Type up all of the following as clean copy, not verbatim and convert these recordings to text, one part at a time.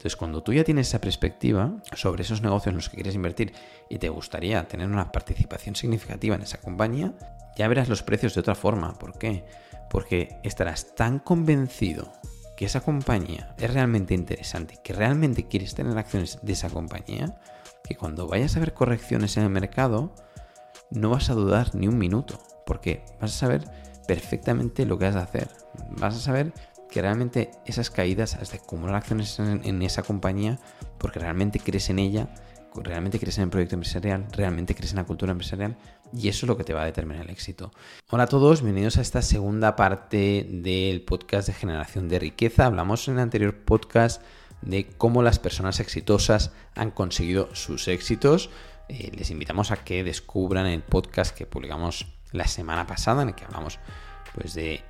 Entonces, cuando tú ya tienes esa perspectiva sobre esos negocios en los que quieres invertir y te gustaría tener una participación significativa en esa compañía, ya verás los precios de otra forma. ¿Por qué? Porque estarás tan convencido que esa compañía es realmente interesante, que realmente quieres tener acciones de esa compañía, que cuando vayas a ver correcciones en el mercado, no vas a dudar ni un minuto, porque vas a saber perfectamente lo que has de hacer. Vas a saber que realmente esas caídas has de acumular acciones en esa compañía porque realmente crees en ella, realmente crees en el proyecto empresarial, realmente crees en la cultura empresarial, y eso es lo que te va a determinar el éxito. Hola a todos, bienvenidos a esta segunda parte del podcast de generación de riqueza. Hablamos en el anterior podcast de cómo las personas exitosas han conseguido sus éxitos. Les invitamos a que descubran el podcast que publicamos la semana pasada, en el que hablamos pues de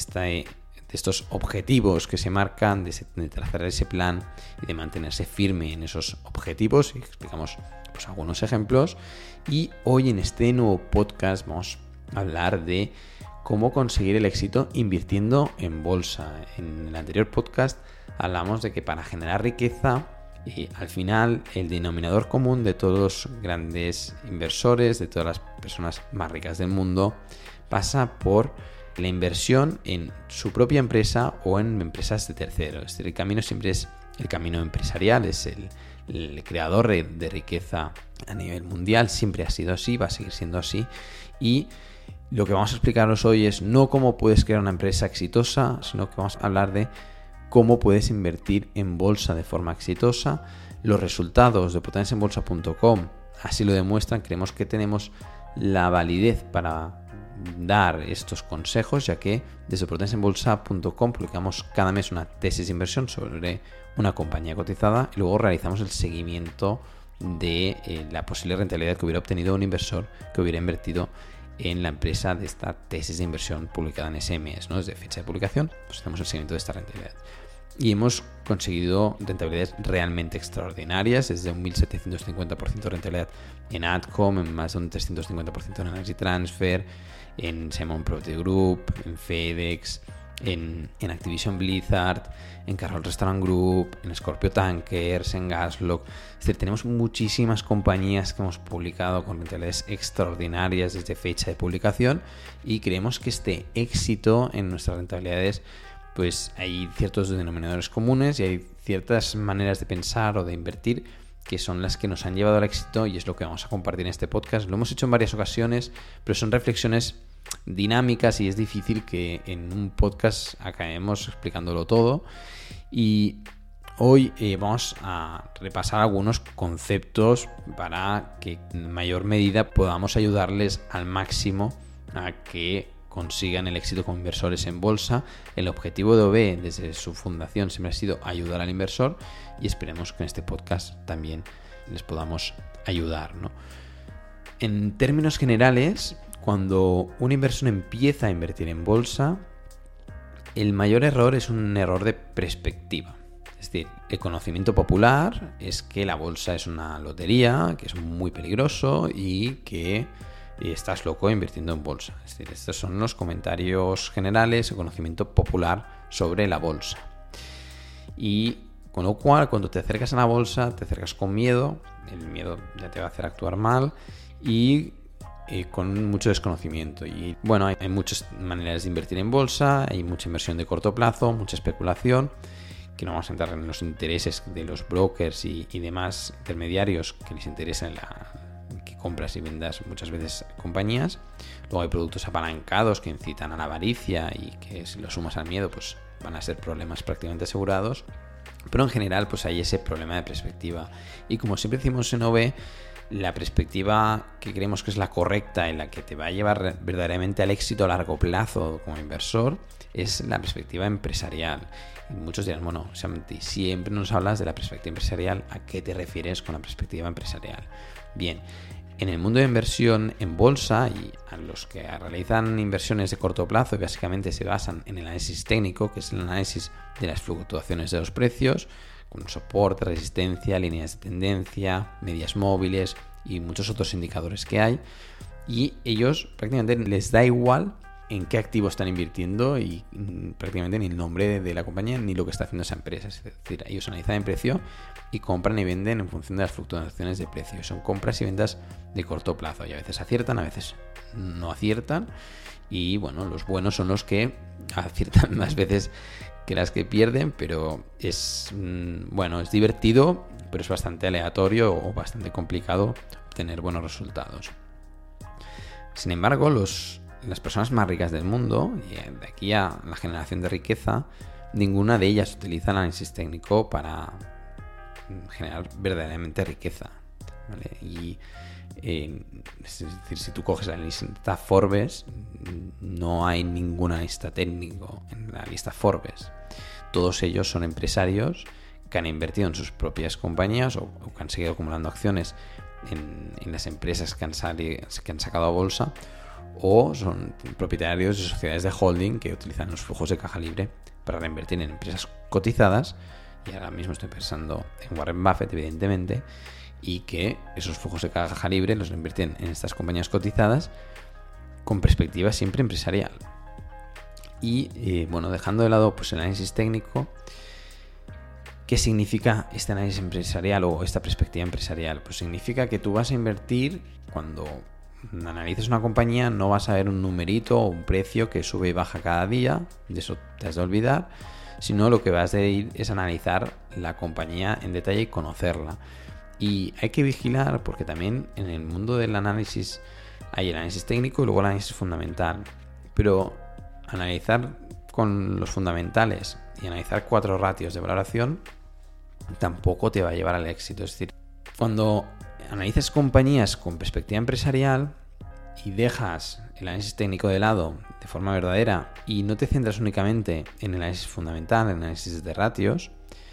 estos objetivos que se marcan, de trazar ese plan y de mantenerse firme en esos objetivos, y explicamos pues algunos ejemplos. Y hoy en este nuevo podcast vamos a hablar de cómo conseguir el éxito invirtiendo en bolsa. En el anterior podcast hablamos de que para generar riqueza, al final el denominador común de todos los grandes inversores, de todas las personas más ricas del mundo, pasa por la inversión en su propia empresa o en empresas de terceros. Es decir, el camino siempre es el camino empresarial, es el creador de riqueza a nivel mundial, siempre ha sido así, va a seguir siendo así. Y lo que vamos a explicaros hoy es no cómo puedes crear una empresa exitosa, sino que vamos a hablar de cómo puedes invertir en bolsa de forma exitosa. Los resultados de potenciaenbolsa.com así lo demuestran. Creemos que tenemos la validez para dar estos consejos, ya que desde potenciaenbolsa.com publicamos cada mes una tesis de inversión sobre una compañía cotizada y luego realizamos el seguimiento de la posible rentabilidad que hubiera obtenido un inversor que hubiera invertido en la empresa de esta tesis de inversión publicada en ese mes, ¿no? Desde fecha de publicación, pues hacemos el seguimiento de esta rentabilidad. Y hemos conseguido rentabilidades realmente extraordinarias, desde un 1.750% de rentabilidad en Adcom, en más de un 350% en Energy Transfer, en Simon Property Group, en FedEx, en Activision Blizzard, en Carroll Restaurant Group, en Scorpio Tankers, en Gaslock. Es decir, tenemos muchísimas compañías que hemos publicado con rentabilidades extraordinarias desde fecha de publicación, y creemos que este éxito en nuestras rentabilidades, pues hay ciertos denominadores comunes y hay ciertas maneras de pensar o de invertir que son las que nos han llevado al éxito, y es lo que vamos a compartir en este podcast. Lo hemos hecho en varias ocasiones, pero son reflexiones dinámicas y es difícil que en un podcast acabemos explicándolo todo. Y hoy vamos a repasar algunos conceptos para que en mayor medida podamos ayudarles al máximo a que consigan el éxito como inversores en bolsa. El objetivo de OBE desde su fundación siempre ha sido ayudar al inversor, y esperemos que en este podcast también les podamos ayudar, ¿no? En términos generales, cuando un inversor empieza a invertir en bolsa, el mayor error es un error de perspectiva. Es decir, el conocimiento popular es que la bolsa es una lotería, que es muy peligroso y que estás loco invirtiendo en bolsa. Es decir, estos son los comentarios generales, el conocimiento popular sobre la bolsa. Y con lo cual, cuando te acercas a la bolsa, te acercas con miedo. El miedo ya te va a hacer actuar mal y con mucho desconocimiento. Y bueno, hay muchas maneras de invertir en bolsa, hay mucha inversión de corto plazo, mucha especulación, que no vamos a entrar en los intereses de los brokers y demás intermediarios que les interesa que compras y vendas muchas veces compañías. Luego hay productos apalancados que incitan a la avaricia y que si lo sumas al miedo pues van a ser problemas prácticamente asegurados. Pero en general pues hay ese problema de perspectiva, y como siempre decimos en OBE, la perspectiva que creemos que es la correcta, en la que te va a llevar verdaderamente al éxito a largo plazo como inversor, es la perspectiva empresarial. Y muchos dirán, bueno, siempre nos hablas de la perspectiva empresarial, ¿a qué te refieres con la perspectiva empresarial? Bien, en el mundo de inversión en bolsa, y a los que realizan inversiones de corto plazo, que básicamente se basan en el análisis técnico, que es el análisis de las fluctuaciones de los precios, con soporte, resistencia, líneas de tendencia, medias móviles y muchos otros indicadores que hay, y ellos prácticamente les da igual en qué activo están invirtiendo y prácticamente ni el nombre de la compañía ni lo que está haciendo esa empresa. Es decir, ellos analizan el precio y compran y venden en función de las fluctuaciones de precio. Son compras y ventas de corto plazo y a veces aciertan, a veces no aciertan. Y bueno, los buenos son los que aciertan más veces que las que pierden, pero es divertido, pero es bastante aleatorio o bastante complicado obtener buenos resultados. Sin embargo, las personas más ricas del mundo, y de aquí a la generación de riqueza, ninguna de ellas utiliza el análisis técnico para generar verdaderamente riqueza, ¿vale? Y es decir, si tú coges la lista Forbes, no hay ningún analista técnico en la lista Forbes. Todos ellos son empresarios que han invertido en sus propias compañías o que han seguido acumulando acciones en las empresas que han sacado a bolsa, o son propietarios de sociedades de holding que utilizan los flujos de caja libre para reinvertir en empresas cotizadas. Y ahora mismo estoy pensando en Warren Buffett, evidentemente, y que esos flujos de caja libre los invierten en estas compañías cotizadas con perspectiva siempre empresarial. Y dejando de lado pues el análisis técnico, ¿qué significa este análisis empresarial o esta perspectiva empresarial? Pues significa que tú vas a invertir, cuando analices una compañía, no vas a ver un numerito o un precio que sube y baja cada día, de eso te has de olvidar, sino lo que vas a ir es analizar la compañía en detalle y conocerla. Y hay que vigilar porque también en el mundo del análisis hay el análisis técnico y luego el análisis fundamental. Pero analizar con los fundamentales y analizar 4 ratios de valoración tampoco te va a llevar al éxito. Es decir, cuando analizas compañías con perspectiva empresarial y dejas el análisis técnico de lado de forma verdadera y no te centras únicamente en el análisis fundamental, en el análisis de ratios,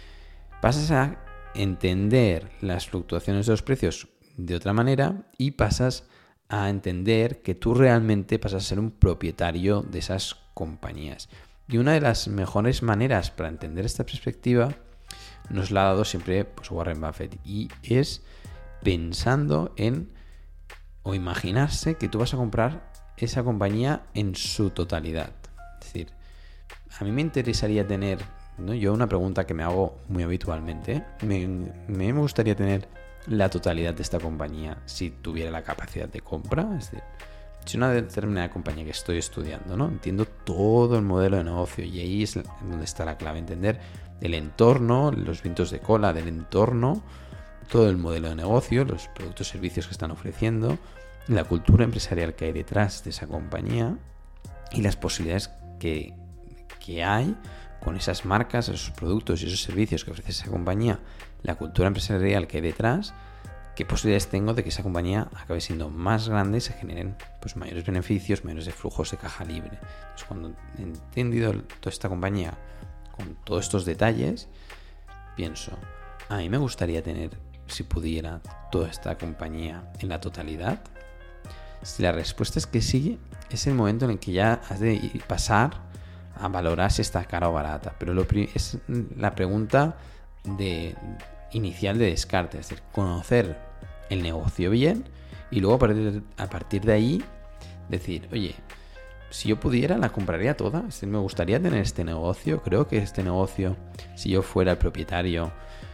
pasas a entender las fluctuaciones de los precios de otra manera y pasas a entender que tú realmente pasas a ser un propietario de esas compañías. Y una de las mejores maneras para entender esta perspectiva nos la ha dado siempre pues, Warren Buffett, y es pensando en o imaginarse que tú vas a comprar esa compañía en su totalidad. Es decir, a mí me interesaría tener, ¿no? Yo una pregunta que me hago muy habitualmente, me gustaría tener la totalidad de esta compañía si tuviera la capacidad de compra. Es decir, si una determinada compañía que estoy estudiando, ¿no? Entiendo todo el modelo de negocio, y ahí es donde está la clave, entender el entorno, los vientos de cola del entorno, todo el modelo de negocio, los productos y servicios que están ofreciendo, la cultura empresarial que hay detrás de esa compañía y las posibilidades que hay con esas marcas, esos productos y esos servicios que ofrece esa compañía, la cultura empresarial que hay detrás. ¿Qué posibilidades tengo de que esa compañía acabe siendo más grande y se generen pues, mayores beneficios, mayores de flujos de caja libre? Entonces, cuando he entendido toda esta compañía con todos estos detalles, pienso, a mí me gustaría tener, si pudiera, toda esta compañía en la totalidad. Si la respuesta es que sí, es el momento en el que ya has de pasar a valorar si está cara o barata. Pero es la pregunta inicial de descarte, es decir, conocer el negocio bien y luego a partir de ahí decir, oye, si yo pudiera la compraría toda. Es decir, me gustaría tener este negocio. Creo que este negocio, si yo fuera el propietario,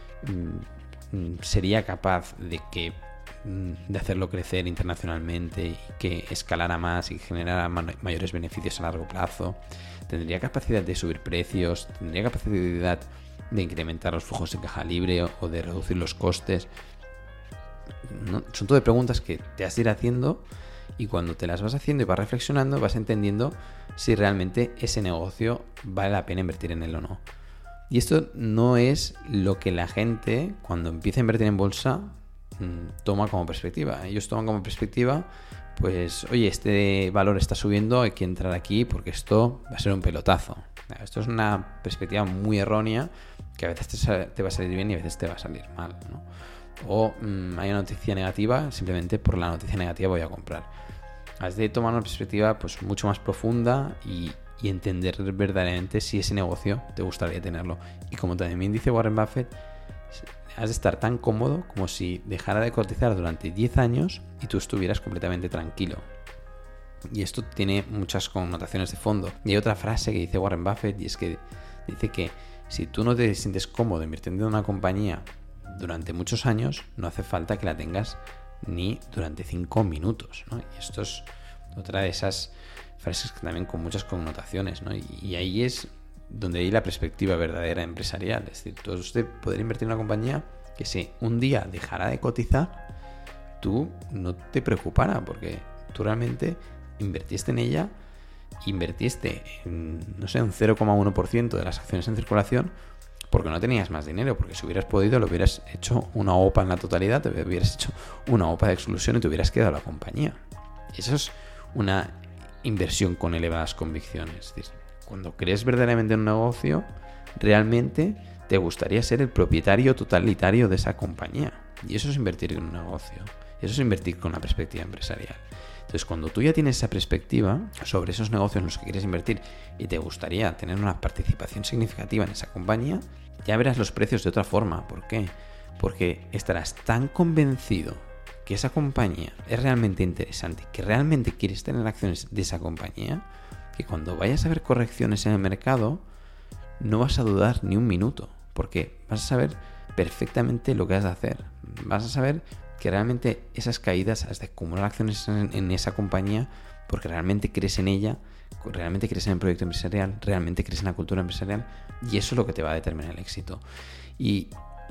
sería capaz de hacerlo crecer internacionalmente y que escalara más y generara mayores beneficios a largo plazo. Tendría capacidad de subir precios, tendría capacidad de incrementar los flujos de caja libre o de reducir los costes. ¿No? Son todo preguntas que te has de ir haciendo, y cuando te las vas haciendo y vas reflexionando, vas entendiendo si realmente ese negocio vale la pena invertir en él o no. Y esto no es lo que la gente, cuando empieza a invertir en bolsa, toma como perspectiva. Ellos toman como perspectiva, pues, oye, este valor está subiendo, hay que entrar aquí porque esto va a ser un pelotazo. Esto es una perspectiva muy errónea, que a veces te va a salir bien y a veces te va a salir mal, ¿no? O hay una noticia negativa, simplemente por la noticia negativa voy a comprar. Has de tomar una perspectiva pues mucho más profunda y entender verdaderamente si ese negocio te gustaría tenerlo. Y como también dice Warren Buffett, has de estar tan cómodo como si dejara de cotizar durante 10 años y tú estuvieras completamente tranquilo. Y esto tiene muchas connotaciones de fondo. Y hay otra frase que dice Warren Buffett, y es que dice que si tú no te sientes cómodo invirtiendo en una compañía durante muchos años, no hace falta que la tengas ni durante 5 minutos, ¿no? Y esto es otra de esas frases que también con muchas connotaciones, ¿no? Y ahí es donde hay la perspectiva verdadera empresarial. Es decir, tú usted podría invertir en una compañía que si un día dejara de cotizar, tú no te preocupara, porque tú realmente invertiste en ella, invertiste en, no sé, un 0,1% de las acciones en circulación, porque no tenías más dinero, porque si hubieras podido lo hubieras hecho una OPA en la totalidad, te hubieras hecho una OPA de exclusión y te hubieras quedado la compañía. Eso es una inversión con elevadas convicciones. Es decir, cuando crees verdaderamente en un negocio, realmente te gustaría ser el propietario totalitario de esa compañía. Y eso es invertir en un negocio. Eso es invertir con una perspectiva empresarial. Entonces, cuando tú ya tienes esa perspectiva sobre esos negocios en los que quieres invertir y te gustaría tener una participación significativa en esa compañía, ya verás los precios de otra forma. ¿Por qué? Porque estarás tan convencido que esa compañía es realmente interesante, que realmente quieres tener acciones de esa compañía, que cuando vayas a ver correcciones en el mercado, no vas a dudar ni un minuto, porque vas a saber perfectamente lo que has de hacer. Vas a saber que realmente esas caídas has de acumular acciones en esa compañía porque realmente crees en ella, realmente crees en el proyecto empresarial, realmente crees en la cultura empresarial, y eso es lo que te va a determinar el éxito. Y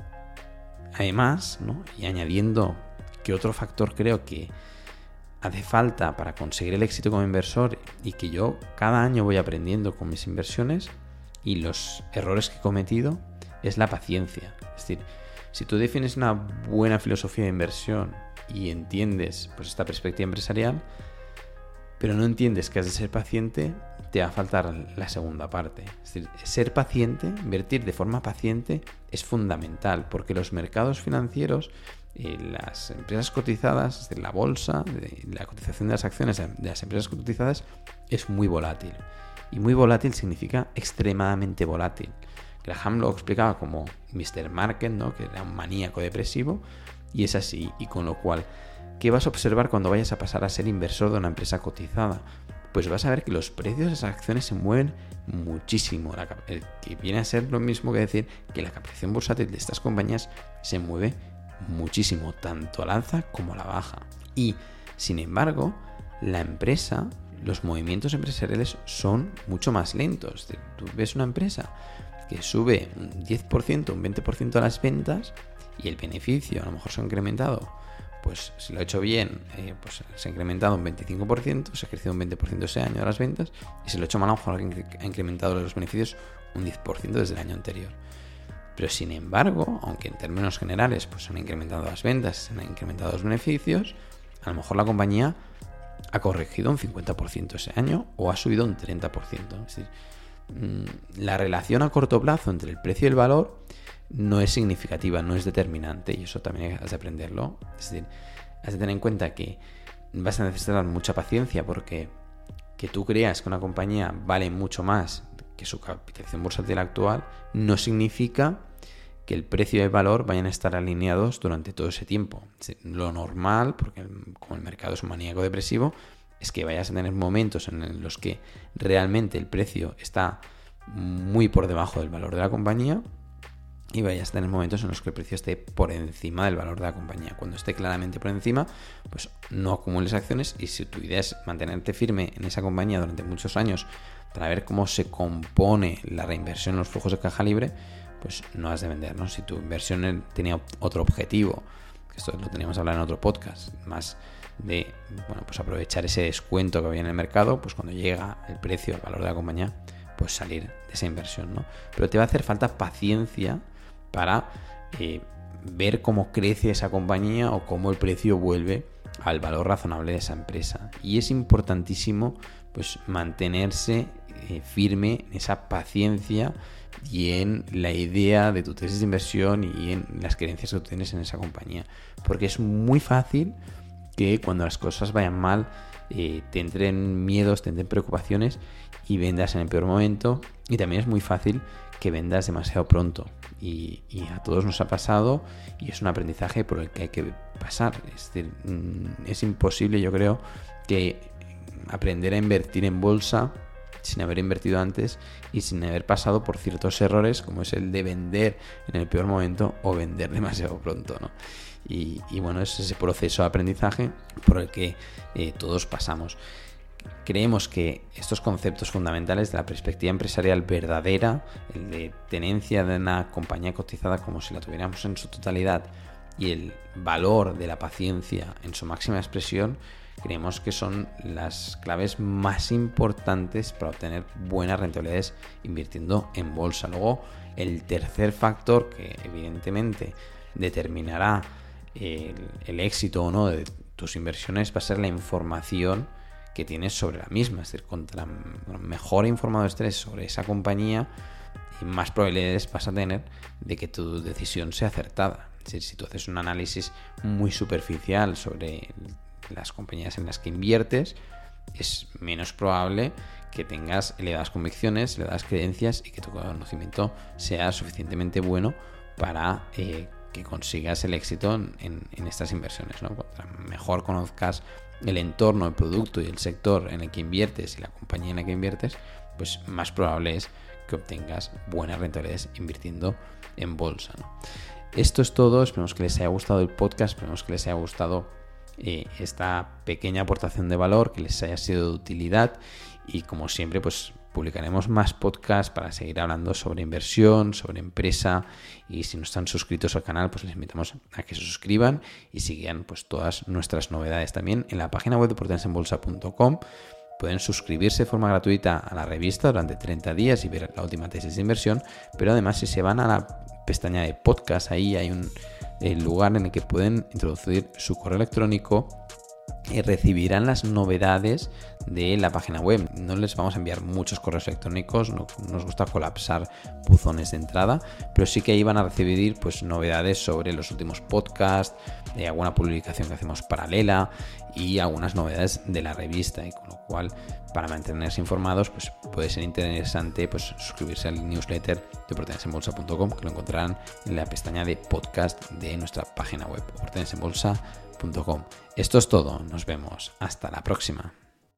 además, ¿no? Y añadiendo que otro factor creo que hace falta para conseguir el éxito como inversor y que yo cada año voy aprendiendo con mis inversiones y los errores que he cometido, es la paciencia. Es decir, si tú defines una buena filosofía de inversión y entiendes pues esta perspectiva empresarial, pero no entiendes que has de ser paciente, te va a faltar la segunda parte. Es decir, ser paciente, invertir de forma paciente es fundamental, porque los mercados financieros, las empresas cotizadas, es decir, la bolsa, la cotización de las acciones de las empresas cotizadas es muy volátil. Y muy volátil significa extremadamente volátil. Graham lo explicaba como Mr. Market, ¿no? Que era un maníaco depresivo, y es así. Y con lo cual, ¿qué vas a observar cuando vayas a pasar a ser inversor de una empresa cotizada? Pues vas a ver que los precios de esas acciones se mueven muchísimo. Que viene a ser lo mismo que decir que la capitalización bursátil de estas compañías se mueve muchísimo, tanto al alza como a la baja. Y, sin embargo, la empresa, los movimientos empresariales son mucho más lentos. Tú ves una empresa que sube un 10%, un 20% a las ventas y el beneficio a lo mejor se ha incrementado, pues si lo ha hecho bien, pues se ha incrementado un 25%, se ha crecido un 20% ese año de las ventas, y si lo ha hecho mal a lo mejor ha incrementado los beneficios un 10% desde el año anterior. Pero sin embargo, aunque en términos generales pues se han incrementado las ventas, se han incrementado los beneficios, a lo mejor la compañía ha corregido un 50% ese año o ha subido un 30%. Es decir, la relación a corto plazo entre el precio y el valor no es significativa, no es determinante, y eso también has de aprenderlo. Es decir, has de tener en cuenta que vas a necesitar mucha paciencia, porque que tú creas que una compañía vale mucho más que su capitalización bursátil actual no significa que el precio y el valor vayan a estar alineados durante todo ese tiempo. Lo normal, porque como el mercado es un maníaco depresivo, es que vayas a tener momentos en los que realmente el precio está muy por debajo del valor de la compañía, y vayas a tener momentos en los que el precio esté por encima del valor de la compañía. Cuando esté claramente por encima, pues no acumules acciones, y si tu idea es mantenerte firme en esa compañía durante muchos años para ver cómo se compone la reinversión en los flujos de caja libre, pues no has de vender, ¿no? Si tu inversión tenía otro objetivo, que esto lo teníamos que hablar en otro podcast, más de, bueno, pues aprovechar ese descuento que había en el mercado, pues cuando llega el precio, el valor de la compañía, pues salir de esa inversión, ¿no? Pero te va a hacer falta paciencia para ver cómo crece esa compañía o cómo el precio vuelve al valor razonable de esa empresa. Y es importantísimo pues mantenerse firme en esa paciencia y en la idea de tu tesis de inversión y en las creencias que tú tienes en esa compañía, porque es muy fácil que cuando las cosas vayan mal te entren miedos, te entren preocupaciones y vendas en el peor momento, y también es muy fácil que vendas demasiado pronto, y a todos nos ha pasado, y es un aprendizaje por el que hay que pasar. Es decir, es imposible, yo creo, que aprender a invertir en bolsa sin haber invertido antes y sin haber pasado por ciertos errores, como es el de vender en el peor momento o vender demasiado pronto, ¿no? Y bueno, es ese proceso de aprendizaje por el que todos pasamos. Creemos que estos conceptos fundamentales de la perspectiva empresarial verdadera, el de tenencia de una compañía cotizada como si la tuviéramos en su totalidad y el valor de la paciencia en su máxima expresión, creemos que son las claves más importantes para obtener buenas rentabilidades invirtiendo en bolsa. Luego, el tercer factor que evidentemente determinará el éxito o no de tus inversiones va a ser la información que tienes sobre la misma. Es decir, contra mejor informado estés sobre esa compañía, y más probabilidades vas a tener de que tu decisión sea acertada. Es decir, si tú haces un análisis muy superficial sobre las compañías en las que inviertes, es menos probable que tengas elevadas convicciones, elevadas creencias y que tu conocimiento sea suficientemente bueno para que consigas el éxito en estas inversiones, ¿no? Cuanto mejor conozcas el entorno, el producto y el sector en el que inviertes y la compañía en la que inviertes, pues más probable es que obtengas buenas rentabilidades invirtiendo en bolsa, ¿no? Esto es todo. Esperemos que les haya gustado el podcast, esperemos que les haya gustado esta pequeña aportación de valor, que les haya sido de utilidad, y como siempre pues publicaremos más podcasts para seguir hablando sobre inversión, sobre empresa, y si no están suscritos al canal pues les invitamos a que se suscriban y sigan pues todas nuestras novedades. También en la página web de oportunidadesenbolsa.com pueden suscribirse de forma gratuita a la revista durante 30 días y ver la última tesis de inversión, pero además si se van a la pestaña de podcast, ahí hay el lugar en el que pueden introducir su correo electrónico y recibirán las novedades de la página web. No les vamos a enviar muchos correos electrónicos, no nos gusta colapsar buzones de entrada, pero sí que ahí van a recibir pues novedades sobre los últimos podcasts, alguna publicación que hacemos paralela y algunas novedades de la revista, y con lo cual para mantenerse informados pues puede ser interesante pues suscribirse al newsletter de oportunidadesenbolsa.com, que lo encontrarán en la pestaña de podcast de nuestra página web oportunidadesenbolsa.com. Esto es todo, nos vemos hasta la próxima.